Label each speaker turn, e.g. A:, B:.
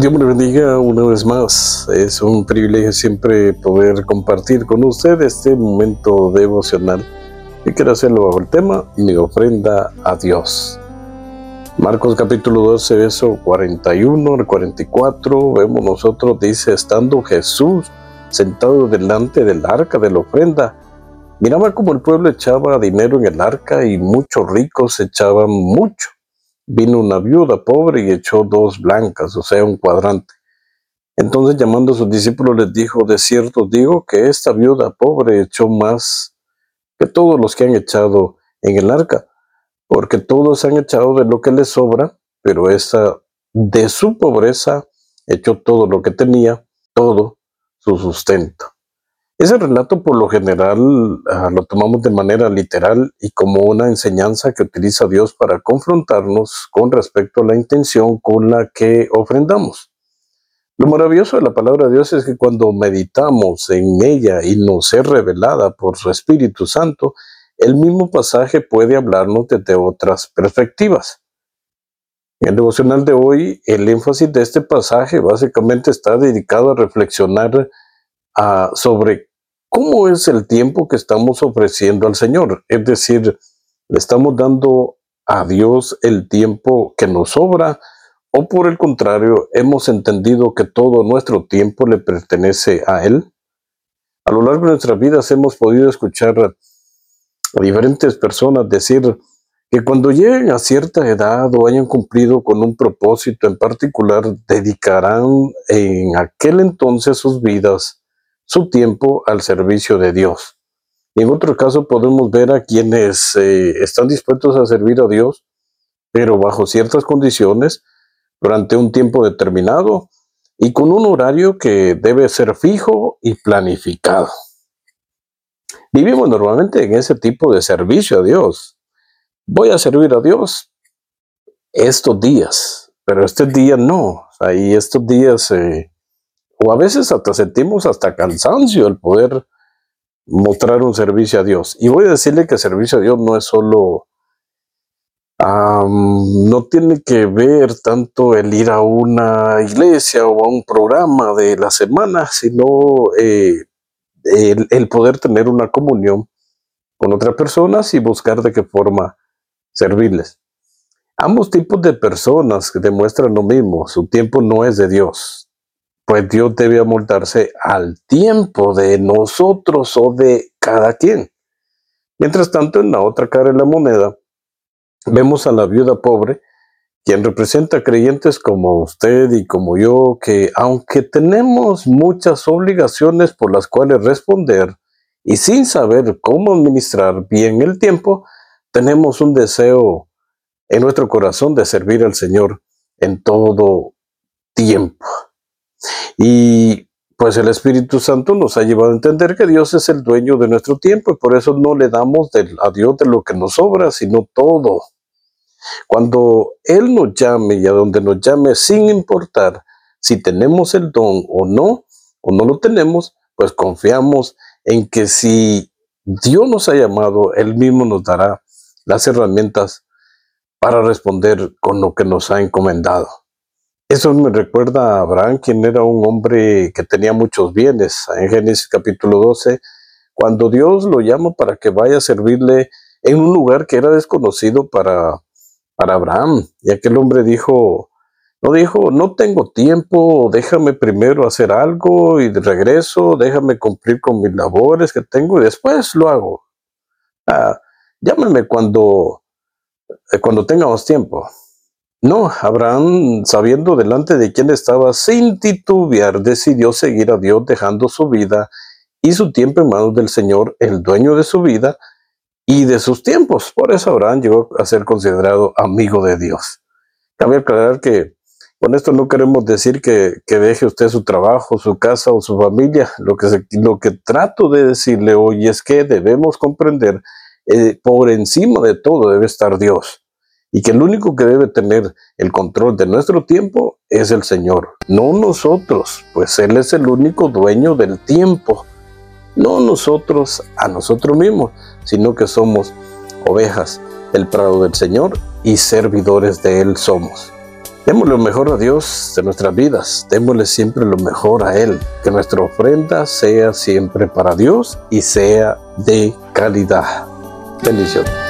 A: Dios me lo bendiga una vez más. Es un privilegio siempre poder compartir con usted este momento devocional. Y quiero hacerlo bajo el tema Mi ofrenda a Dios. Marcos capítulo 12, verso 41 al 44, vemos nosotros, dice: estando Jesús sentado delante del arca de la ofrenda, miraba como el pueblo echaba dinero en el arca y muchos ricos echaban mucho. Vino una viuda pobre y echó 2 blancas, o sea, un cuadrante. Entonces, llamando a sus discípulos, les dijo: de cierto digo que esta viuda pobre echó más que todos los que han echado en el arca, porque todos han echado de lo que les sobra, pero esta de su pobreza echó todo lo que tenía, todo su sustento. Ese relato por lo general lo tomamos de manera literal y como una enseñanza que utiliza Dios para confrontarnos con respecto a la intención con la que ofrendamos. Lo maravilloso de la palabra de Dios es que cuando meditamos en ella y nos es revelada por su Espíritu Santo, el mismo pasaje puede hablarnos desde otras perspectivas. En el devocional de hoy, el énfasis de este pasaje básicamente está dedicado a reflexionar sobre cómo es el tiempo que estamos ofreciendo al Señor. Es decir, ¿le estamos dando a Dios el tiempo que nos sobra? ¿O por el contrario, hemos entendido que todo nuestro tiempo le pertenece a Él? A lo largo de nuestras vidas hemos podido escuchar a diferentes personas decir que cuando lleguen a cierta edad o hayan cumplido con un propósito en particular, dedicarán en aquel entonces sus vidas, su tiempo al servicio de Dios. Y en otro caso podemos ver a quienes están dispuestos a servir a Dios, pero bajo ciertas condiciones, durante un tiempo determinado y con un horario que debe ser fijo y planificado. Vivimos normalmente en ese tipo de servicio a Dios. Voy a servir a Dios estos días, pero este día no. Y estos días, o a veces hasta sentimos hasta cansancio el poder mostrar un servicio a Dios. Y voy a decirle que el servicio a Dios no es solo no tiene que ver tanto el ir a una iglesia o a un programa de la semana, sino el poder tener una comunión con otras personas y buscar de qué forma servirles. Ambos tipos de personas que demuestran lo mismo: su tiempo no es de Dios, pues Dios debe amoldarse al tiempo de nosotros o de cada quien. Mientras tanto, en la otra cara de la moneda, vemos a la viuda pobre, quien representa a creyentes como usted y como yo, que aunque tenemos muchas obligaciones por las cuales responder y sin saber cómo administrar bien el tiempo, tenemos un deseo en nuestro corazón de servir al Señor en todo tiempo. Y pues el Espíritu Santo nos ha llevado a entender que Dios es el dueño de nuestro tiempo y por eso no le damos a Dios de lo que nos sobra, sino todo. Cuando Él nos llame y a donde nos llame, sin importar si tenemos el don o no lo tenemos, pues confiamos en que si Dios nos ha llamado, Él mismo nos dará las herramientas para responder con lo que nos ha encomendado. Eso me recuerda a Abraham, quien era un hombre que tenía muchos bienes. En Génesis capítulo 12, cuando Dios lo llama para que vaya a servirle en un lugar que era desconocido para Abraham, y aquel hombre no dijo: no tengo tiempo, déjame primero hacer algo y de regreso, déjame cumplir con mis labores que tengo y después lo hago. Llámame cuando tenga más tiempo. No, Abraham, sabiendo delante de quién estaba, sin titubear, decidió seguir a Dios, dejando su vida y su tiempo en manos del Señor, el dueño de su vida y de sus tiempos. Por eso Abraham llegó a ser considerado amigo de Dios. Cabe aclarar que con esto no queremos decir que deje usted su trabajo, su casa o su familia. Lo que trato de decirle hoy es que debemos comprender, por encima de todo debe estar Dios, y que el único que debe tener el control de nuestro tiempo es el Señor, no nosotros, pues Él es el único dueño del tiempo. No nosotros a nosotros mismos, sino que somos ovejas del prado del Señor y servidores de Él somos. Démosle lo mejor a Dios de nuestras vidas, démosle siempre lo mejor a Él, que nuestra ofrenda sea siempre para Dios y sea de calidad. Bendiciones.